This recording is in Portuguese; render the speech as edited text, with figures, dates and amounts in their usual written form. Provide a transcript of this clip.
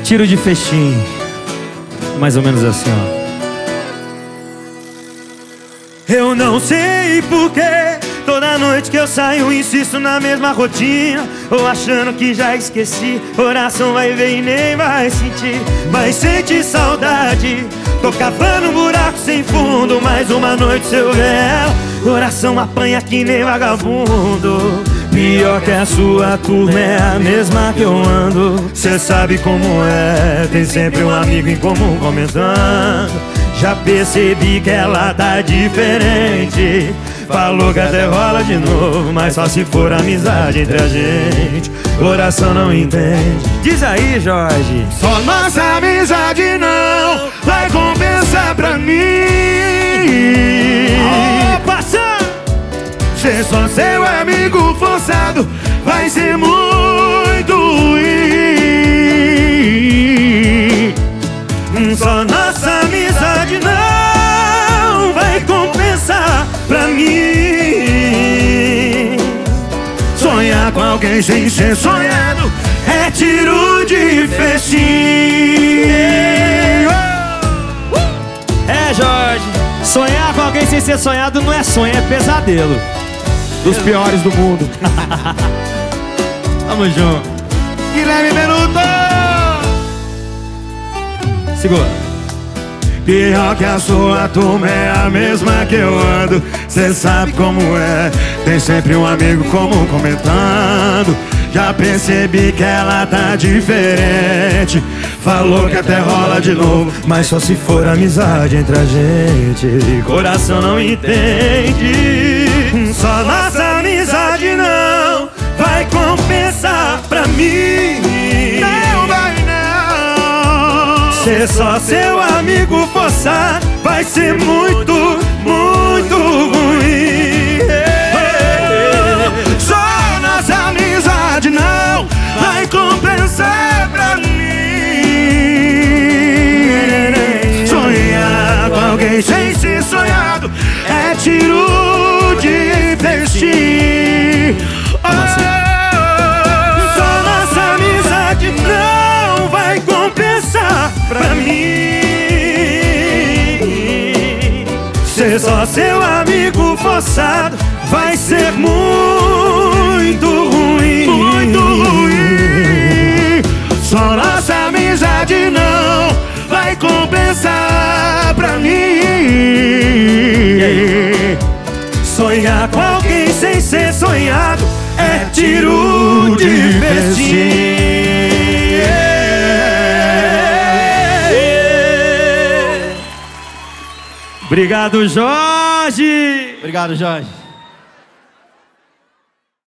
tiro de festim. Mais ou menos assim, ó. Eu não sei porquê, toda noite que eu saio insisto na mesma rotina. Ou achando que já esqueci, coração vai ver e nem vai sentir. Mas sente saudade, tô cavando um buraco sem fundo. Mais uma noite se eu ver ela, coração apanha que nem vagabundo. Pior que a sua turma é a mesma que eu ando. Cê sabe como é, tem sempre um amigo em comum comentando. Já percebi que ela tá diferente. Falou que até rola de novo, mas só se for amizade entre a gente. Coração não entende. Diz aí, Jorge. Só nossa amizade não vai compensar pra mim. Ser só seu amigo forçado vai ser muito ruim. Só nossa amizade não vai compensar pra mim. Sonhar com alguém sem ser sonhado é tiro de festim. É, Jorge, sonhar com alguém sem ser sonhado não é sonho, é pesadelo. Dos piores do mundo. Tamo junto. Guilherme Benuto. Segura. Pior que a sua turma é a mesma que eu ando. Cê sabe como é, tem sempre um amigo comum comentando. Já percebi que ela tá diferente. Falou que até rola de novo, mas só se for amizade entre a gente. Coração não entende. Só nossa amizade não vai compensar pra mim. não vai não. Ser só seu amigo forçar vai ser muito, muito ruim. Só nossa amizade não vai compensar pra mim. Sonhar com alguém sem ser sonhado é tiro de festim. Só nossa amizade não vai compensar pra mim. Ser só seu amigo forçado vai ser muito ruim. Muito ruim. Só nossa amizade não vai compensar pra mim. Sonhar com alguém sem ser sonhado é tiro de festim. Obrigado, Jorge. Obrigado, Jorge.